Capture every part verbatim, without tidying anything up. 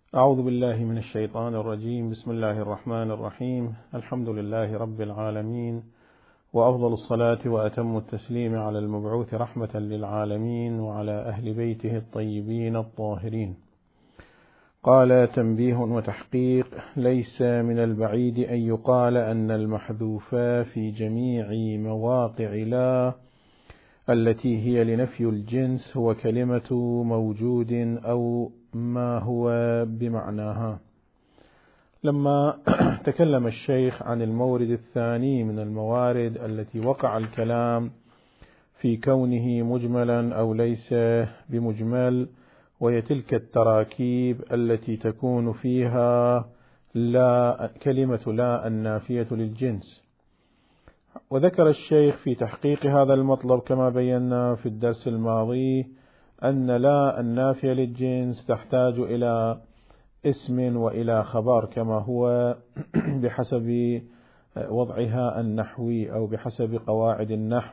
أعوذ بالله من الشيطان الرجيم. بسم الله الرحمن الرحيم. الحمد لله رب العالمين، وأفضل الصلاة وأتم التسليم على المبعوث رحمة للعالمين وعلى أهل بيته الطيبين الطاهرين. قال: تنبيه وتحقيق. ليس من البعيد أن يقال أن المحذوف في جميع مواقع لا التي هي لنفي الجنس هو كلمة موجود أو ما هو بمعناها. لما تكلم الشيخ عن المورد الثاني من الموارد التي وقع الكلام في كونه مجملا أو ليس بمجمل، وهي تلك التراكيب التي تكون فيها لا كلمة لا النافية للجنس. وذكر الشيخ في تحقيق هذا المطلب كما بينا في الدرس الماضي أن لا النافية للجنس تحتاج إلى اسم وإلى خبر كما هو بحسب وضعها النحوي أو بحسب قواعد النحو.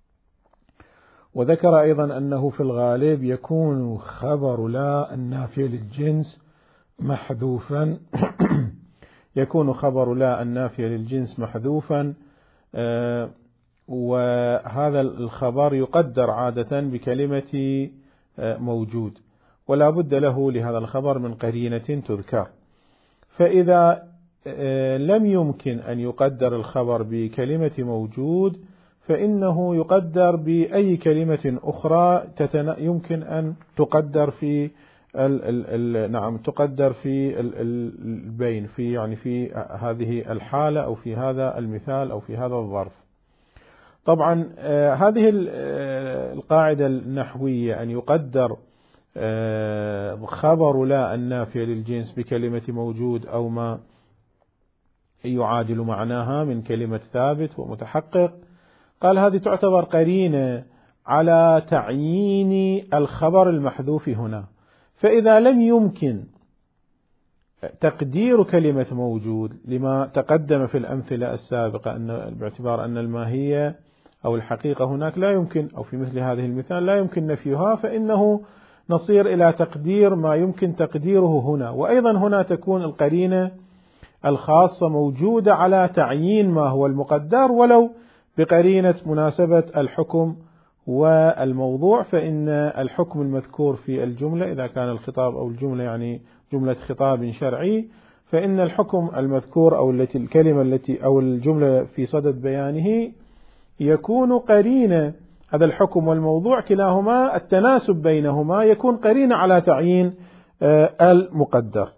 وذكر أيضا أنه في الغالب يكون خبر لا النافية للجنس محذوفا يكون خبر لا النافية للجنس محذوفا آه وهذا الخبر يقدر عادة بكلمة آه موجود، ولا بد له لهذا الخبر من قرينة تذكر. فإذا آه لم يمكن أن يقدر الخبر بكلمة موجود فإنه يقدر بأي كلمة أخرى يمكن أن تقدر في ال ال ال نعم تقدر في ال البين في يعني في هذه الحالة أو في هذا المثال أو في هذا الظرف. طبعا آه هذه القاعدة النحوية أن يقدر آه خبر لا النافية للجنس بكلمة موجود أو ما يعادل معناها من كلمة ثابت ومتحقق. قال هذه تعتبر قرينة على تعيين الخبر المحذوف هنا. فإذا لم يمكن تقدير كلمة موجود لما تقدم في الأمثلة السابقة أن باعتبار أن الماهية أو الحقيقة هناك لا يمكن، أو في مثل هذه المثال لا يمكن نفيها، فإنه نصير إلى تقدير ما يمكن تقديره هنا. وأيضا هنا تكون القرينة الخاصة موجودة على تعيين ما هو المقدر ولو بقرينة مناسبة الحكم والموضوع. فإن الحكم المذكور في الجملة إذا كان الخطاب أو الجملة يعني جملة خطاب شرعي، فإن الحكم المذكور أو التي الكلمة التي أو الجملة في صدد بيانه يكون قرينة. هذا الحكم والموضوع كلاهما التناسب بينهما يكون قرينة على تعيين المقدر.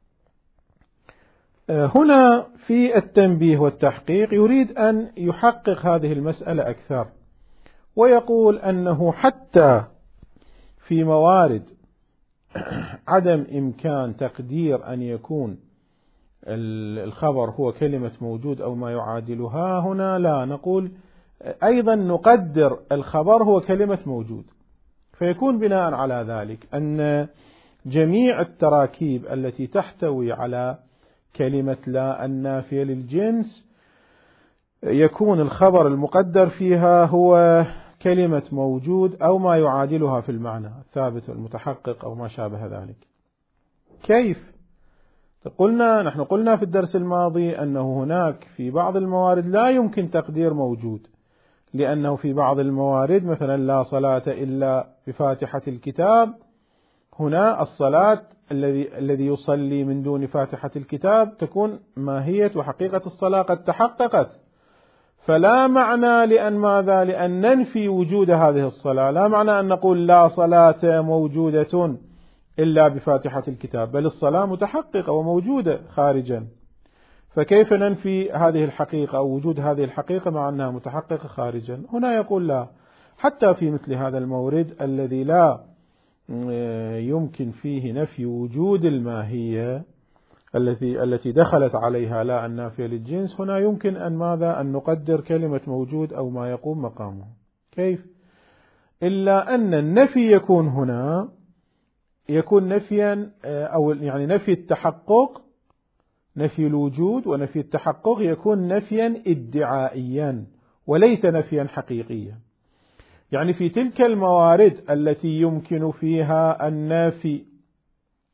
هنا في التنبيه والتحقيق يريد أن يحقق هذه المسألة أكثر، ويقول أنه حتى في موارد عدم إمكان تقدير أن يكون الخبر هو كلمة موجود أو ما يعادلها، هنا لا نقول أيضا نقدر الخبر هو كلمة موجود. فيكون بناء على ذلك أن جميع التراكيب التي تحتوي على كلمة لا النافية للجنس يكون الخبر المقدر فيها هو كلمة موجود أو ما يعادلها في المعنى الثابت والمتحقق أو ما شابه ذلك. كيف؟ قلنا نحن قلنا في الدرس الماضي أنه هناك في بعض الموارد لا يمكن تقدير موجود، لأنه في بعض الموارد مثلا لا صلاة إلا بفاتحة الكتاب، هنا الصلاة الذي الذي يصلي من دون فاتحة الكتاب تكون ماهية وحقيقة الصلاة قد تحققت، فلا معنى لأن ماذا لأن ننفي وجود هذه الصلاة، لا معنى أن نقول لا صلاة موجودة إلا بفاتحة الكتاب، بل الصلاة متحققة وموجودة خارجا. فكيف ننفي هذه الحقيقة أو وجود هذه الحقيقة مع أنها متحققة خارجا؟ هنا يقول لا، حتى في مثل هذا المورد الذي لا يمكن فيه نفي وجود الماهية التي التي دخلت عليها لا النافية للجنس، هنا يمكن أن ماذا أن نقدر كلمة موجود أو ما يقوم مقامه. كيف؟ إلا أن النفي يكون هنا يكون نفيا أو يعني نفي التحقق، نفي الوجود ونفي التحقق يكون نفيا ادعائيا وليس نفيا حقيقيا. يعني في تلك الموارد التي يمكن فيها النافي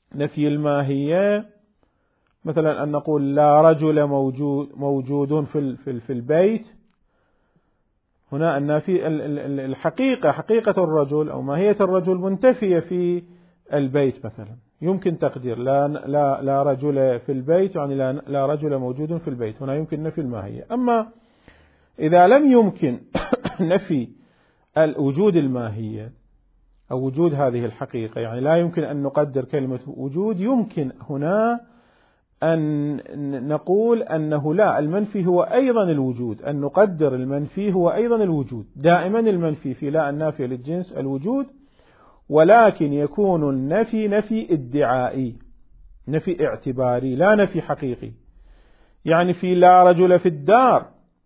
نفي الماهية، مثلا أن نقول لا رجل موجود موجود في في البيت، هنا النافي الحقيقة حقيقة الرجل أو ماهية الرجل منتفية في البيت مثلا، يمكن تقدير لا لا لا رجل في البيت، يعني لا لا رجل موجود في البيت، هنا يمكن نفي الماهية. أما إذا لم يمكن نفي وجود الماهية أو وجود هذه الحقيقة، يعني لا يمكن أن نقدر كلمة وجود، يمكن هنا أن نقول أنه لا، المنفي هو أيضا الوجود، أن نقدر المنفي هو أيضا الوجود. دائما المنفي في لا النافية للجنس الوجود، ولكن يكون النفي نفي ادعائي، نفي اعتباري، لا نفي حقيقي. يعني في لا رجل في الدار،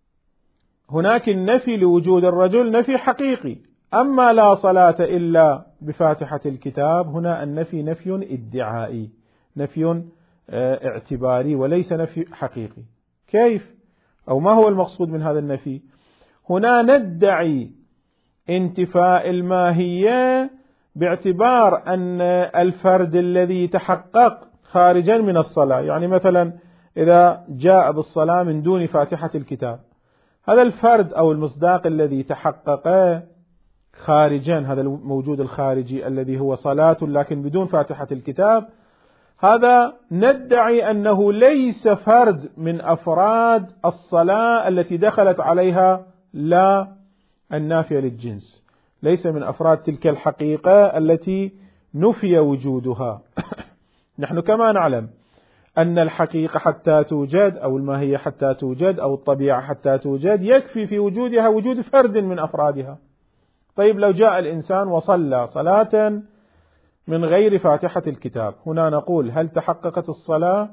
هناك النفي لوجود الرجل نفي حقيقي. أما لا صلاة إلا بفاتحة الكتاب، هنا النفي نفي ادعائي، نفي اعتباري وليس نفي حقيقي. كيف؟ أو ما هو المقصود من هذا النفي؟ هنا ندعي انتفاء الماهية باعتبار أن الفرد الذي تحقق خارجا من الصلاة، يعني مثلا إذا جاء بالصلاة من دون فاتحة الكتاب، هذا الفرد أو المصداق الذي تحقق خارجا، هذا الموجود الخارجي الذي هو صلاة لكن بدون فاتحة الكتاب، هذا ندعي أنه ليس فرد من أفراد الصلاة التي دخلت عليها لا النافية للجنس، ليس من أفراد تلك الحقيقة التي نفي وجودها. نحن كما نعلم أن الحقيقة حتى توجد أو الماهية حتى توجد أو الطبيعة حتى توجد يكفي في وجودها وجود فرد من أفرادها. طيب لو جاء الإنسان وصلى صلاة من غير فاتحة الكتاب، هنا نقول هل تحققت الصلاة؟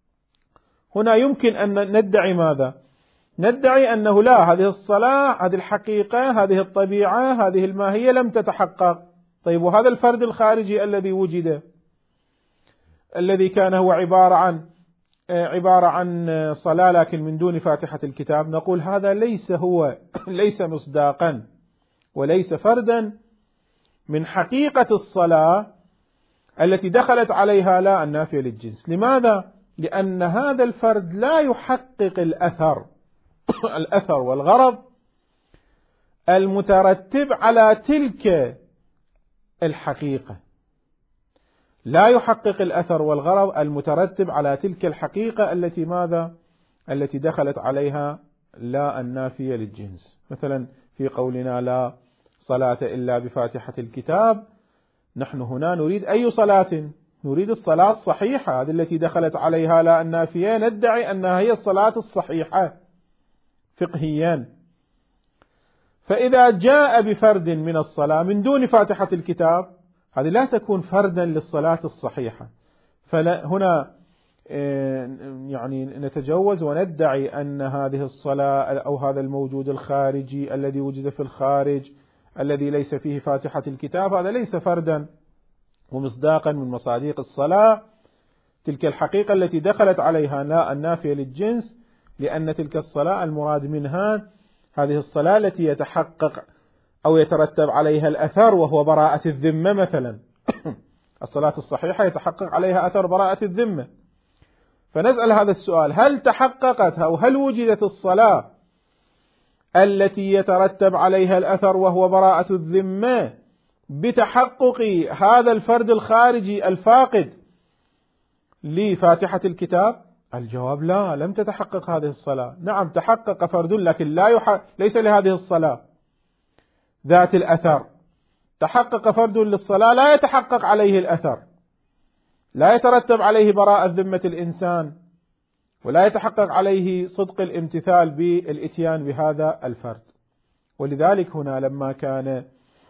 هنا يمكن أن ندعي ماذا؟ ندعي أنه لا، هذه الصلاة، هذه الحقيقة، هذه الطبيعة، هذه الماهية لم تتحقق. طيب وهذا الفرد الخارجي الذي وجد، الذي كان هو عبارة عن عبارة عن صلاة لكن من دون فاتحة الكتاب، نقول هذا ليس هو ليس مصداقا وليس فردا من حقيقة الصلاة التي دخلت عليها لا النافية للجنس. لماذا؟ لأن هذا الفرد لا يحقق الأثر الأثر والغرض المترتب على تلك الحقيقة، لا يحقق الأثر والغرض المترتب على تلك الحقيقة التي ماذا؟ التي دخلت عليها لا النافية للجنس. مثلا في قولنا لا صلاة إلا بفاتحة الكتاب، نحن هنا نريد أي صلاة؟ نريد الصلاة الصحيحة، هذه التي دخلت عليها لا النافية، ندعي أنها هي الصلاة الصحيحة فقهيا. فإذا جاء بفرد من الصلاة من دون فاتحة الكتاب، هذه لا تكون فردا للصلاة الصحيحة. فهنا يعني نتجوز وندعي أن هذه الصلاة أو هذا الموجود الخارجي الذي وجد في الخارج الذي ليس فيه فاتحة الكتاب، هذا ليس فردا ومصداقا من مصاديق الصلاة، تلك الحقيقة التي دخلت عليها لا النافية للجنس، لأن تلك الصلاة المراد منها هذه الصلاة التي يتحقق أو يترتب عليها الأثر وهو براءة الذمة مثلا. الصلاة الصحيحة يتحقق عليها أثر براءة الذمة. فنسأل هذا السؤال: هل تحققت أو هل وجدت الصلاة التي يترتب عليها الأثر وهو براءة الذمة بتحقق هذا الفرد الخارجي الفاقد لفاتحة الكتاب؟ الجواب لا، لم تتحقق هذه الصلاة. نعم تحقق فرد لكن لا يح... ليس لهذه الصلاة ذات الأثر. تحقق فرد للصلاة لا يتحقق عليه الأثر، لا يترتب عليه براءة ذمة الإنسان، ولا يتحقق عليه صدق الامتثال بالإتيان بهذا الفرد. ولذلك هنا لما كان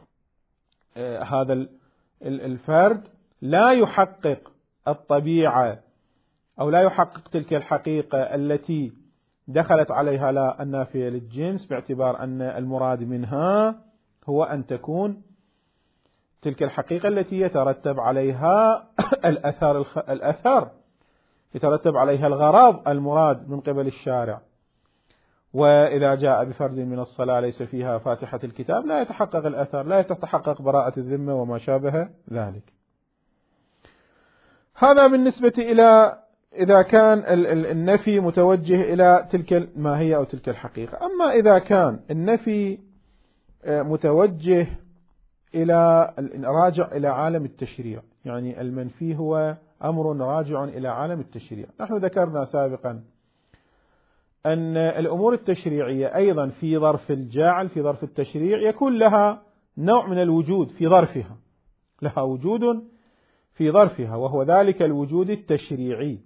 هذا الفرد لا يحقق الطبيعة أو لا يحقق تلك الحقيقة التي دخلت عليها لا النافية للجنس، باعتبار أن المراد منها هو أن تكون تلك الحقيقة التي يترتب عليها الأثر الأثر يترتب عليها الغرض المراد من قبل الشارع. وإذا جاء بفرد من الصلاة ليس فيها فاتحة الكتاب لا يتحقق الأثر، لا يتحقق براءة الذمة وما شابه ذلك. هذا بالنسبة إلى إذا كان النفي متوجه إلى تلك الماهية أو تلك الحقيقة. أما إذا كان النفي متوجه إلى راجع إلى عالم التشريع، يعني المنفي هو أمر راجع إلى عالم التشريع. نحن ذكرنا سابقا أن الأمور التشريعية أيضا في ظرف الجاعل، في ظرف التشريع، يكون لها نوع من الوجود في ظرفها، لها وجود في ظرفها، وهو ذلك الوجود التشريعي.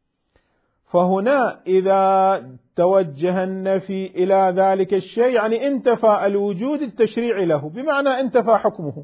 فهنا إذا توجه النفي إلى ذلك الشيء يعني انتفى الوجود التشريعي له، بمعنى انتفى حكمه.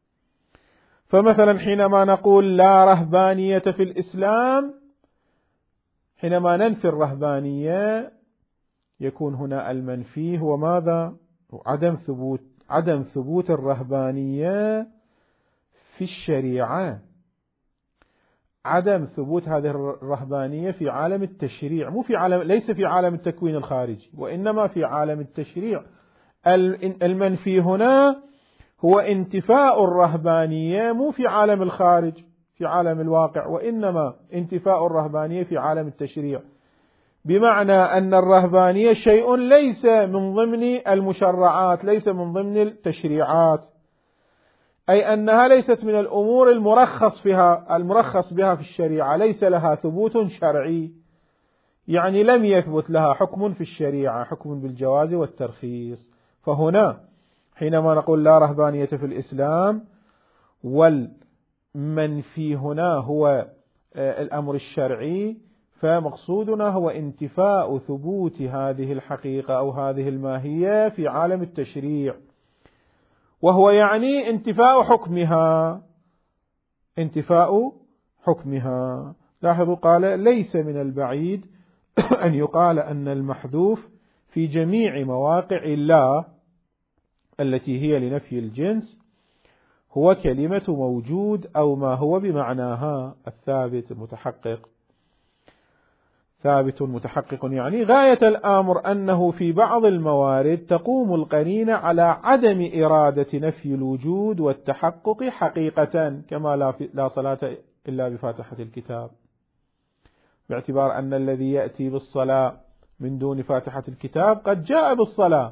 فمثلا حينما نقول لا رهبانية في الإسلام، حينما ننفي الرهبانية يكون هنا المنفي هو ماذا؟ عدم ثبوت عدم ثبوت الرهبانية في الشريعة، عدم ثبوت هذه الرهبانية في عالم التشريع، مو في عالم، ليس في عالم التكوين الخارجي، وإنما في عالم التشريع. المنفي هنا هو انتفاء الرهبانية مو في عالم الخارج في عالم الواقع، وإنما انتفاء الرهبانية في عالم التشريع، بمعنى أن الرهبانية شيء ليس من ضمن المشرعات، ليس من ضمن التشريعات، أي أنها ليست من الأمور المرخص فيها المرخص بها في الشريعة، ليس لها ثبوت شرعي، يعني لم يثبت لها حكم في الشريعة، حكم بالجواز والترخيص. فهنا حينما نقول لا رهبانية في الإسلام، والمنفي هنا هو الأمر الشرعي، فمقصودنا هو انتفاء ثبوت هذه الحقيقة أو هذه الماهية في عالم التشريع، وهو يعني انتفاء حكمها، انتفاء حكمها. لاحظوا قال ليس من البعيد أن يقال أن المحذوف في جميع مواقع لا التي هي لنفي الجنس هو كلمة موجود أو ما هو بمعناها الثابت المتحقق. ثابت متحقق يعني غاية الأمر أنه في بعض الموارد تقوم القرينة على عدم إرادة نفي الوجود والتحقق حقيقة، كما لا, لا صلاة إلا بفاتحة الكتاب، باعتبار أن الذي يأتي بالصلاة من دون فاتحة الكتاب قد جاء بالصلاة،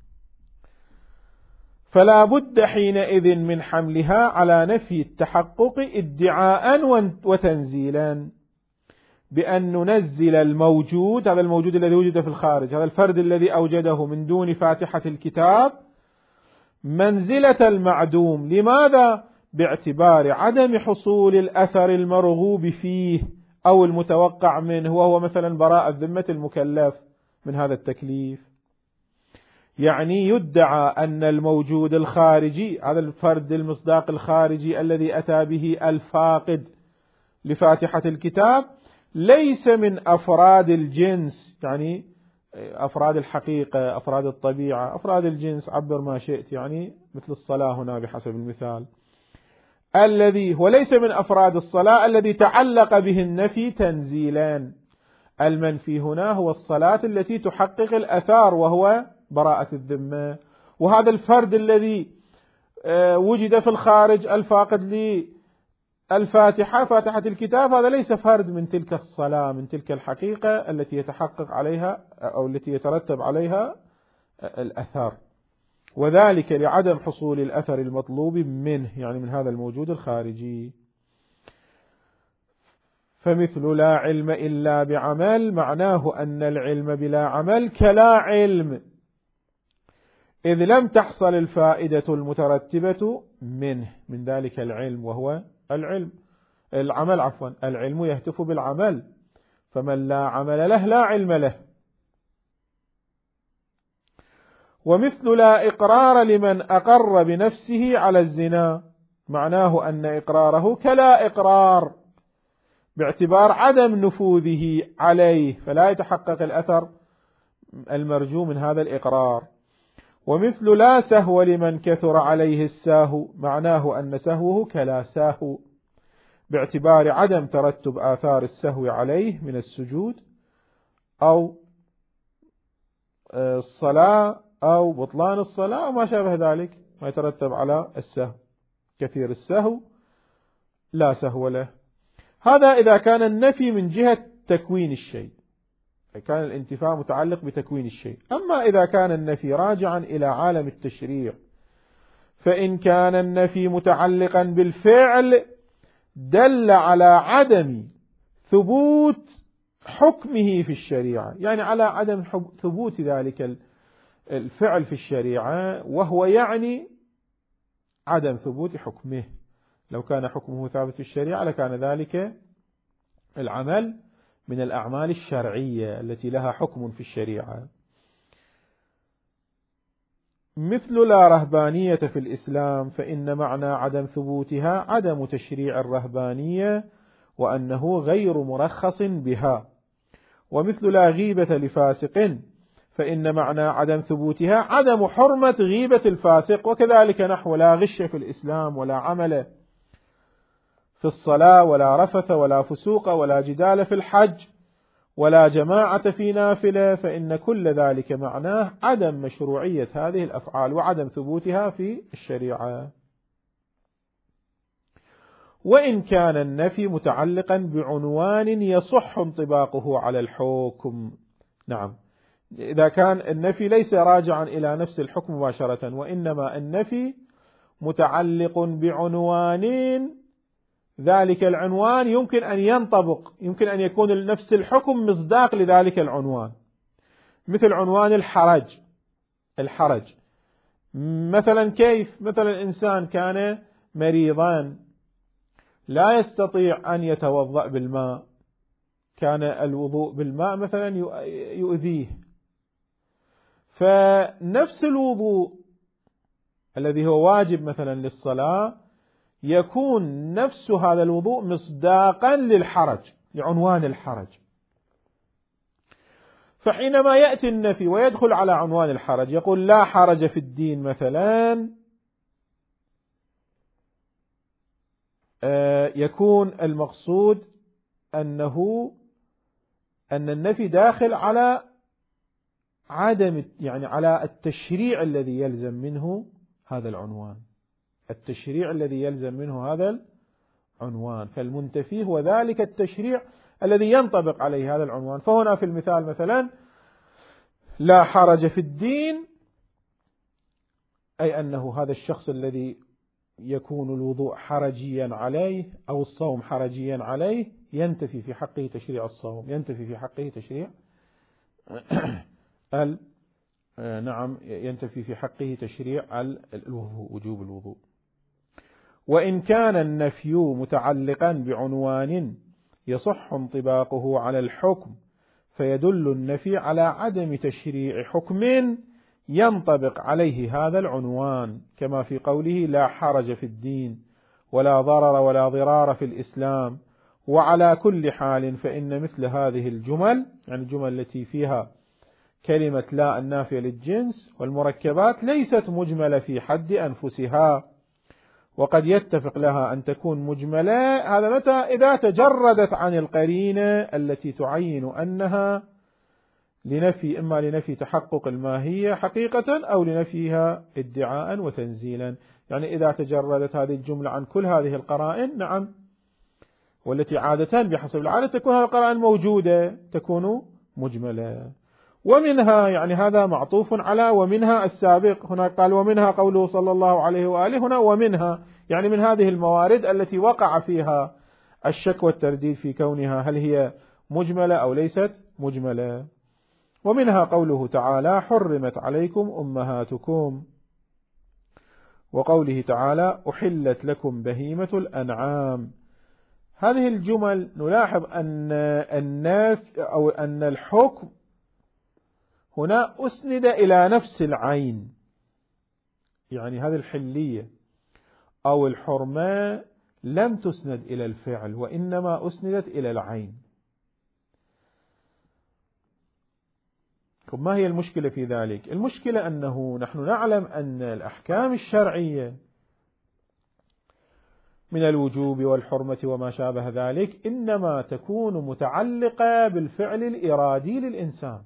فلا بد حينئذ من حملها على نفي التحقق ادعاء وتنزيلا، بأن ننزل الموجود، هذا الموجود الذي وجد في الخارج، هذا الفرد الذي أوجده من دون فاتحة الكتاب، منزلة المعدوم. لماذا؟ باعتبار عدم حصول الأثر المرغوب فيه أو المتوقع منه، وهو مثلا براءة ذمة المكلف من هذا التكليف. يعني يدعى أن الموجود الخارجي، هذا الفرد المصداق الخارجي الذي أتى به الفاقد لفاتحة الكتاب، ليس من أفراد الجنس، يعني أفراد الحقيقة، أفراد الطبيعة، أفراد الجنس، عبر ما شئت، يعني مثل الصلاة هنا بحسب المثال، الذي هو ليس من أفراد الصلاة الذي تعلق به النفي تنزيلا. المنفي هنا هو الصلاة التي تحقق الأثار وهو براءة الذمة، وهذا الفرد الذي وجد في الخارج الفاقد للفاتحة، فاتحة الكتاب، هذا ليس فرد من تلك الصلاة، من تلك الحقيقة التي يتحقق عليها أو التي يترتب عليها الأثر، وذلك لعدم حصول الأثر المطلوب منه، يعني من هذا الموجود الخارجي. فمثل لا علم إلا بعمل، معناه أن العلم بلا عمل كلا علم، إذ لم تحصل الفائدة المترتبة منه، من ذلك العلم، وهو العلم العمل عفوا العلم يهتف بالعمل، فمن لا عمل له لا علم له. ومثل لا إقرار لمن أقر بنفسه على الزنا، معناه أن إقراره كلا إقرار باعتبار عدم نفوذه عليه، فلا يتحقق الأثر المرجو من هذا الإقرار. ومثل لا سهو لمن كثر عليه الساهو، معناه أن سهوه كلا ساهو باعتبار عدم ترتب آثار السهو عليه من السجود أو الصلاة أو بطلان الصلاة وما شابه ذلك، ما يترتب على السهو. كثير السهو لا سهو له. هذا إذا كان النفي من جهة تكوين الشيء، كان الانتفاء متعلق بتكوين الشيء. أما إذا كان النفي راجعا إلى عالم التشريع، فإن كان النفي متعلقا بالفعل دل على عدم ثبوت حكمه في الشريعة، يعني على عدم ثبوت ذلك الفعل في الشريعة، وهو يعني عدم ثبوت حكمه. لو كان حكمه ثابت في الشريعة لكان ذلك العمل من الأعمال الشرعية التي لها حكم في الشريعة. مثل لا رهبانية في الإسلام، فإن معنى عدم ثبوتها عدم تشريع الرهبانية وأنه غير مرخص بها. ومثل لا غيبة لفاسق، فإن معنى عدم ثبوتها عدم حرمة غيبة الفاسق. وكذلك نحو لا غش في الإسلام ولا عمل في الصلاة ولا رفث ولا فسوق ولا جدال في الحج ولا جماعة في نافلة، فإن كل ذلك معناه عدم مشروعية هذه الأفعال وعدم ثبوتها في الشريعة. وإن كان النفي متعلقا بعنوان يصح انطباقه على الحكم، نعم، إذا كان النفي ليس راجعا إلى نفس الحكم مباشرة، وإنما النفي متعلق بعنوان، ذلك العنوان يمكن أن ينطبق، يمكن أن يكون نفس الحكم مصداق لذلك العنوان، مثل عنوان الحرج. الحرج مثلا كيف؟ مثلا إنسان كان مريضا لا يستطيع أن يتوضأ بالماء، كان الوضوء بالماء مثلا يؤذيه، فنفس الوضوء الذي هو واجب مثلا للصلاة يكون نفس هذا الوضوء مصداقا للحرج، لعنوان الحرج. فحينما يأتي النفي ويدخل على عنوان الحرج يقول لا حرج في الدين مثلا، يكون المقصود أنه أن النفي داخل على عدم، يعني على التشريع الذي يلزم منه هذا العنوان، التشريع الذي يلزم منه هذا العنوان، فالمنتفي هو ذلك التشريع الذي ينطبق عليه هذا العنوان. فهنا في المثال مثلا لا حرج في الدين، أي أنه هذا الشخص الذي يكون الوضوء حرجيا عليه أو الصوم حرجيا عليه ينتفي في حقه تشريع الصوم، ينتفي في حقه تشريع ال نعم ينتفي في حقه تشريع الوضوء، وجوب الوضوء. وإن كان النفي متعلقا بعنوان يصح انطباقه على الحكم، فيدل النفي على عدم تشريع حكم ينطبق عليه هذا العنوان، كما في قوله لا حرج في الدين ولا ضرر ولا ضرار في الإسلام. وعلى كل حال فإن مثل هذه الجمل، يعني الجمل التي فيها كلمة لا النافية للجنس والمركبات، ليست مجملة في حد أنفسها، وقد يتفق لها أن تكون مجملة، هذا متى؟ إذا تجردت عن القرينة التي تعين أنها لنفي، إما لنفي تحقق الماهية حقيقة أو لنفيها ادعاء وتنزيلا. يعني إذا تجردت هذه الجملة عن كل هذه القرائن، نعم، والتي عادة بحسب العادة تكون هذه القرائن موجودة تكون مجملة. ومنها، يعني هذا معطوف على ومنها السابق، هنا قال ومنها قوله صلى الله عليه وآله، هنا ومنها يعني من هذه الموارد التي وقع فيها الشك والترديد في كونها هل هي مجملة أو ليست مجملة. ومنها قوله تعالى حرمت عليكم أمهاتكم، وقوله تعالى أحلت لكم بهيمة الأنعام. هذه الجمل نلاحظ أن الناس أو أن الحكم هنا أسند إلى نفس العين، يعني هذه الحلية أو الحرمة لم تسند إلى الفعل وإنما أسندت إلى العين. ما هي المشكلة في ذلك؟ المشكلة أنه نحن نعلم أن الأحكام الشرعية من الوجوب والحرمة وما شابه ذلك إنما تكون متعلقة بالفعل الإرادي للإنسان،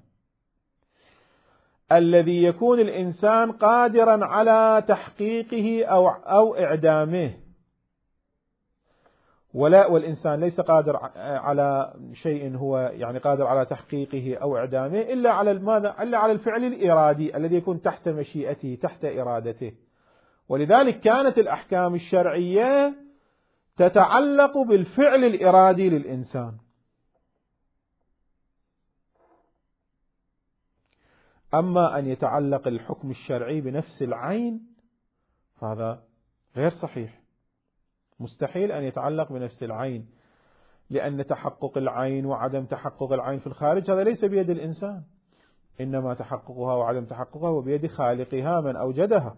الذي يكون الإنسان قادرا على تحقيقه أو أو إعدامه. ولا والإنسان ليس قادر على شيء هو يعني قادر على تحقيقه أو إعدامه إلا على ماذا؟ إلا على الفعل الإرادي الذي يكون تحت مشيئته تحت إرادته. ولذلك كانت الأحكام الشرعية تتعلق بالفعل الإرادي للإنسان. أما أن يتعلق الحكم الشرعي بنفس العين فهذا غير صحيح، مستحيل أن يتعلق بنفس العين، لأن تحقق العين وعدم تحقق العين في الخارج هذا ليس بيد الإنسان، إنما تحققها وعدم تحققها هو بيد خالقها من أوجدها.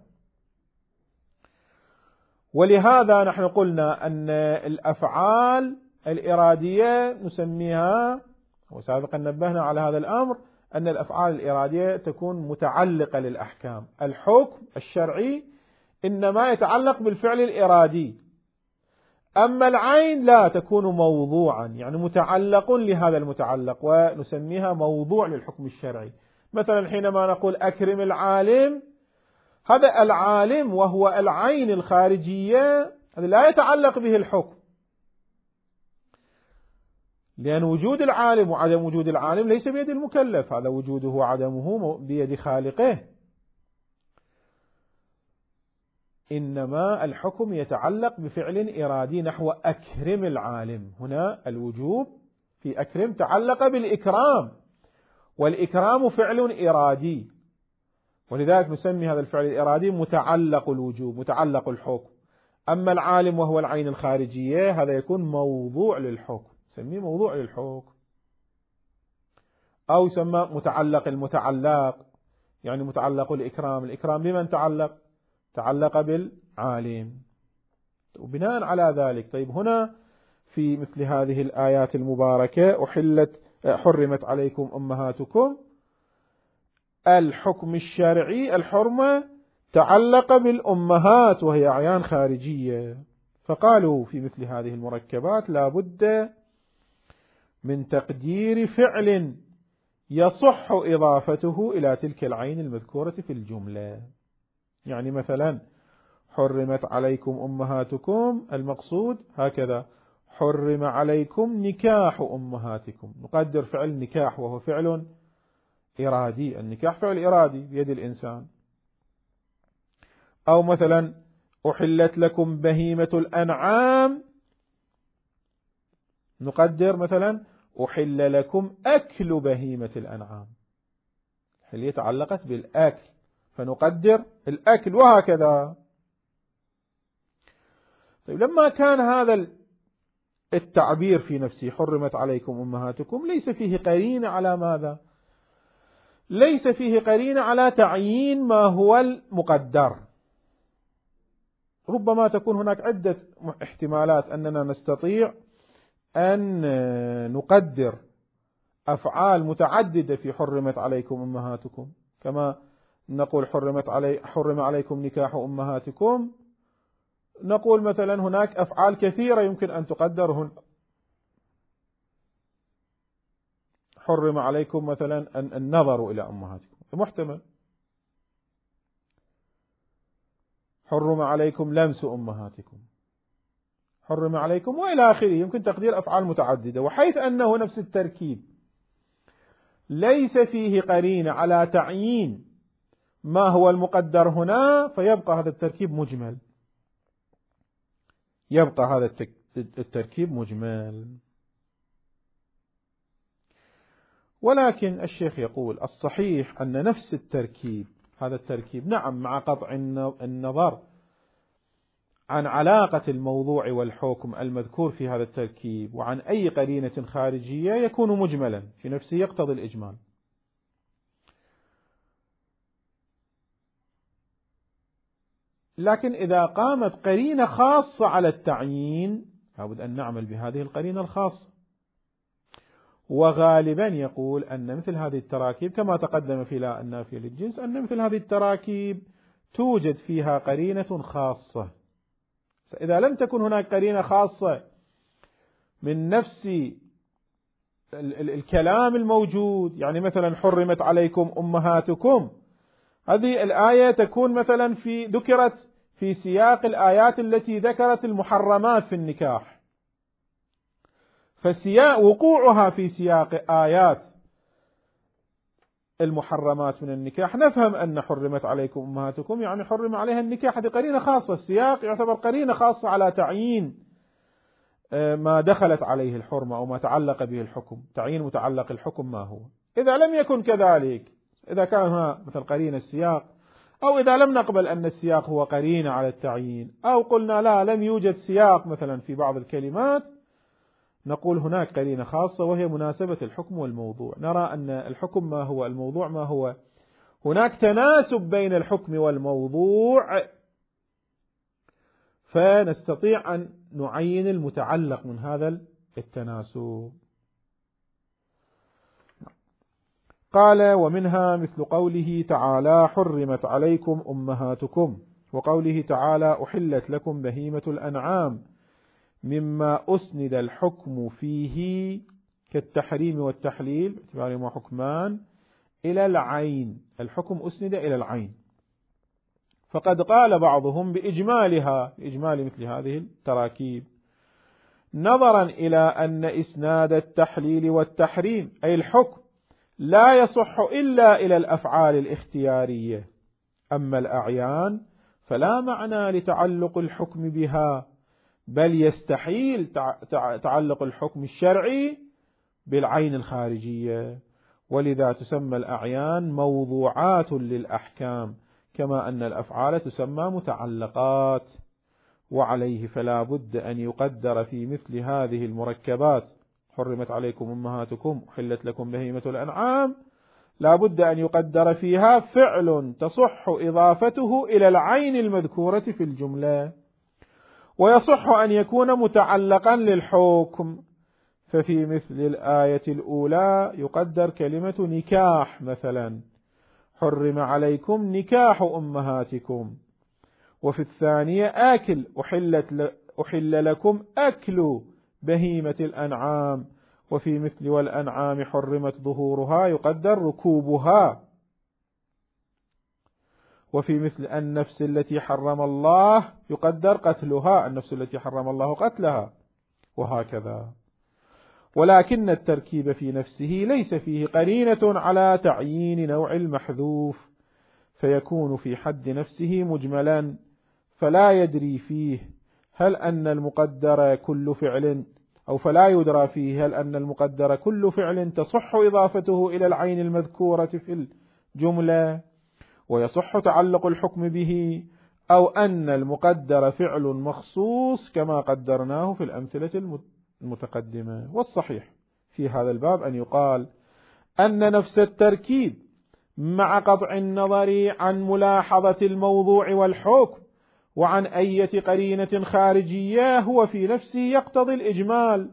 ولهذا نحن قلنا أن الأفعال الإرادية نسميها، وسابقا نبهنا على هذا الأمر، أن الأفعال الإرادية تكون متعلقة للأحكام. الحكم الشرعي إنما يتعلق بالفعل الإرادي، أما العين لا، تكون موضوعا يعني متعلق لهذا المتعلق، ونسميها موضوع للحكم الشرعي. مثلا حينما نقول أكرم العالم، هذا العالم وهو العين الخارجية هذا لا يتعلق به الحكم، لأن وجود العالم وعدم وجود العالم ليس بيد المكلف، هذا وجوده وعدمه بيد خالقه. إنما الحكم يتعلق بفعل إرادي نحو أكرم العالم، هنا الوجوب في أكرم تعلق بالإكرام، والإكرام فعل إرادي، ولذلك نسمي هذا الفعل الإرادي متعلق الوجوب متعلق الحكم. أما العالم وهو العين الخارجية هذا يكون موضوع للحكم، نسميه موضوع للحكم، أو يسمى متعلق المتعلق، يعني متعلق الإكرام. الإكرام بمن تعلق؟ تعلق بالعالم. وبناء على ذلك طيب هنا في مثل هذه الآيات المباركة أحلت حرمت عليكم أمهاتكم، الحكم الشرعي الحرمة تعلق بالأمهات وهي أعيان خارجية، فقالوا في مثل هذه المركبات لا بد من تقدير فعل يصح إضافته إلى تلك العين المذكورة في الجملة. يعني مثلا حرمت عليكم أمهاتكم، المقصود هكذا حرم عليكم نكاح أمهاتكم، نقدر فعل نكاح وهو فعل إرادي، النكاح فعل إرادي بيد الإنسان. أو مثلا أحلت لكم بهيمة الأنعام، نقدر مثلا أحل لكم أكل بهيمة الأنعام، الحلية تعلقت بالأكل فنقدر الأكل، وهكذا. طيب لما كان هذا التعبير في نفسه حرمت عليكم أمهاتكم ليس فيه قرينة على ماذا؟ ليس فيه قرينة على تعيين ما هو المقدر. ربما تكون هناك عدة احتمالات أننا نستطيع أن نقدر أفعال متعددة في حرمت عليكم أمهاتكم، كما نقول حرمت علي حرم عليكم نكاح أمهاتكم، نقول مثلا هناك أفعال كثيرة يمكن أن تقدر هنا، حرم عليكم مثلا النظر إلى أمهاتكم، محتمل. حرم عليكم لمس أمهاتكم، حرم عليكم وإلى آخره، يمكن تقدير أفعال متعددة. وحيث أنه نفس التركيب ليس فيه قرينة على تعيين ما هو المقدر هنا، فيبقى هذا التركيب مجمل، يبقى هذا التركيب مجمل. ولكن الشيخ يقول الصحيح أن نفس التركيب، هذا التركيب نعم مع قطع النظر عن علاقة الموضوع والحكم المذكور في هذا التركيب وعن أي قرينة خارجية يكون مجملا في نفسه يقتضي الإجمال. لكن إذا قامت قرينة خاصة على التعيين لابد أن نعمل بهذه القرينة الخاصة. وغالبا يقول أن مثل هذه التراكيب كما تقدم في لا النافية للجنس أن مثل هذه التراكيب توجد فيها قرينة خاصة. إذا لم تكن هناك قرينة خاصة من نفس الكلام الموجود، يعني مثلا حرمت عليكم أمهاتكم، هذه الآية تكون مثلا في ذكرت في سياق الآيات التي ذكرت المحرمات في النكاح، فسياق وقوعها في سياق آيات المحرمات من النكاح نفهم أن حرمت عليكم أمهاتكم يعني حرم عليها النكاح، هذه قرينة خاصة، السياق يعتبر قرينة خاصة على تعيين ما دخلت عليه الحرمة أو ما تعلق به الحكم، تعيين متعلق الحكم ما هو. إذا لم يكن كذلك، إذا كان مثل قرينة السياق، أو إذا لم نقبل أن السياق هو قرينة على التعيين، أو قلنا لا لم يوجد سياق مثلا في بعض الكلمات، نقول هناك قرينة خاصة وهي مناسبة الحكم والموضوع، نرى أن الحكم ما هو، الموضوع ما هو، هناك تناسب بين الحكم والموضوع، فنستطيع أن نعين المتعلق من هذا التناسب. قال: ومنها مثل قوله تعالى: حرمت عليكم أمهاتكم، وقوله تعالى: أحلت لكم بهيمة الأنعام، مما أسند الحكم فيه كالتحريم والتحليل باعتبارهما حكمان إلى العين، الحكم أسند إلى العين، فقد قال بعضهم بإجمالها، بإجمال مثل هذه التراكيب، نظرا إلى أن إسناد التحليل والتحريم أي الحكم لا يصح إلا إلى الأفعال الاختيارية، أما الأعيان فلا معنى لتعلق الحكم بها، بل يستحيل تعلق الحكم الشرعي بالعين الخارجية، ولذا تسمى الأعيان موضوعات للأحكام، كما أن الأفعال تسمى متعلقات. وعليه فلا بد أن يقدر في مثل هذه المركبات: حرمت عليكم أمهاتكم، أحلت لكم بهيمة الأنعام، لا بد أن يقدر فيها فعل تصح إضافته إلى العين المذكورة في الجملة، ويصح أن يكون متعلقا للحكم، ففي مثل الآية الأولى يقدر كلمة نكاح مثلا: حرم عليكم نكاح أمهاتكم، وفي الثانية آكل: أحلت أحل لكم أكل بهيمة الأنعام، وفي مثل والأنعام حرمت ظهورها يقدر ركوبها، وفي مثل النفس التي حرم الله يقدر قتلها، النفس التي حرم الله قتلها، وهكذا. ولكن التركيب في نفسه ليس فيه قرينة على تعيين نوع المحذوف، فيكون في حد نفسه مجملا، فلا يدري فيه هل أن المقدر كل فعل، أو فلا يدرى فيه هل أن المقدر كل فعل تصح إضافته إلى العين المذكورة في الجملة ويصح تعلق الحكم به، أو أن المقدر فعل مخصوص كما قدرناه في الأمثلة المتقدمة. والصحيح في هذا الباب أن يقال أن نفس التركيب مع قطع النظر عن ملاحظة الموضوع والحكم وعن أي قرينة خارجية هو في نفسه يقتضي الإجمال،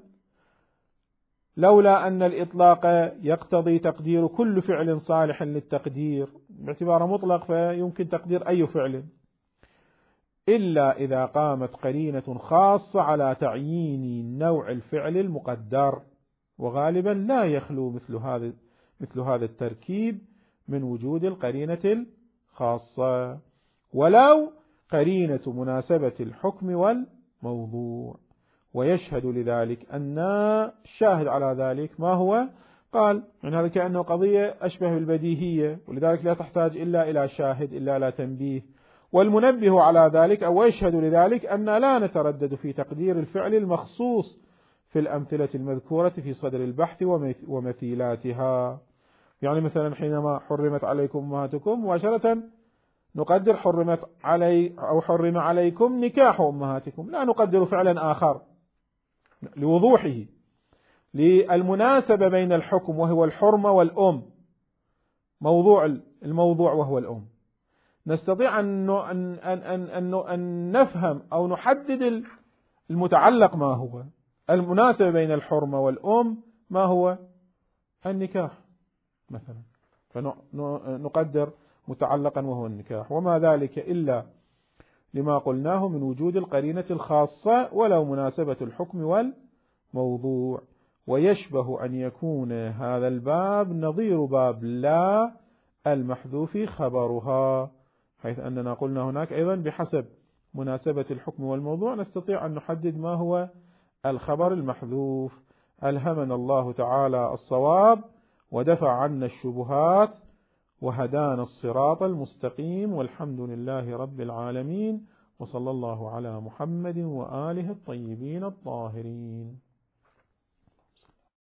لولا أن الإطلاق يقتضي تقدير كل فعل صالح للتقدير باعتباره مطلق، فيمكن تقدير أي فعل، إلا إذا قامت قرينة خاصة على تعيين نوع الفعل المقدر، وغالبا لا يخلو مثل هذا مثل هذا التركيب من وجود القرينة الخاصة، ولو قرينة مناسبة الحكم والموضوع. ويشهد لذلك أن الشاهد على ذلك ما هو؟ قال من هذا كأنه قضية أشبه بالبديهية، ولذلك لا تحتاج إلا إلى شاهد إلا لا تنبيه. والمنبه على ذلك أو يشهد لذلك أن لا نتردد في تقدير الفعل المخصوص في الأمثلة المذكورة في صدر البحث ومثيلاتها. يعني مثلا حينما حرمت عليكم أمهاتكم مباشرة نقدر حرمت علي أو حرم عليكم نكاح أمهاتكم، لا نقدر فعلا آخر لوضوحه، للمناسبة بين الحكم وهو الحرمة والأم، موضوع الموضوع وهو الأم. نستطيع أن أن أن أن أن نفهم أو نحدد المتعلق ما هو، المناسبة بين الحرمة والأم ما هو؟ النكاح مثلا، فنقدر متعلقا وهو النكاح، وما ذلك إلا لما قلناه من وجود القرينة الخاصة ولو مناسبة الحكم والموضوع. ويشبه أن يكون هذا الباب نظير باب لا المحذوف خبرها، حيث أننا قلنا هناك أيضا بحسب مناسبة الحكم والموضوع نستطيع أن نحدد ما هو الخبر المحذوف. ألهمنا الله تعالى الصواب ودفع عنا الشبهات وهدانا الصراط المستقيم، والحمد لله رب العالمين، وصلى الله على محمد وآله الطيبين الطاهرين.